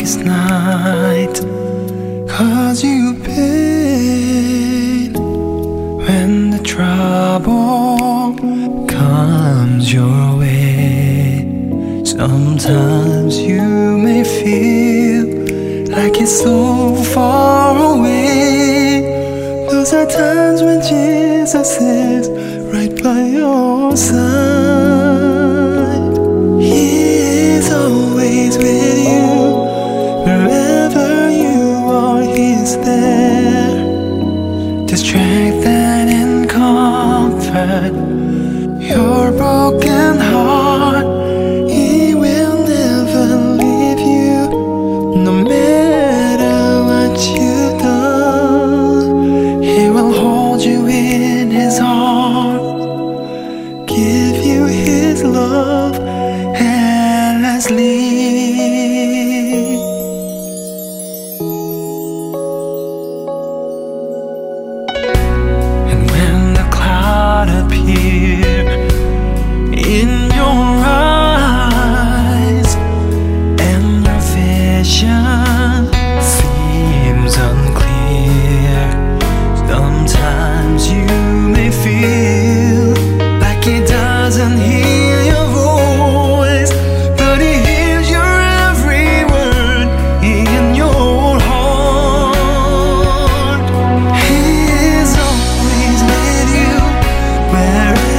darkest night. 'Cause you pain when the trouble comes your way. Sometimes you may feel like it's so far away. Those are times when Jesus is right by your side. He is always with you. Wherever you are, He's there to strengthen and comfort your broken heart. He will never leave you, no matter what you've done. He will hold you in His arms, give you His love endlessly. And when the cloud appears in your eyes and your vision seems unclear, sometimes you may feel like He doesn't hear your voice, but He hears your every word in your heart. He is always with you wherever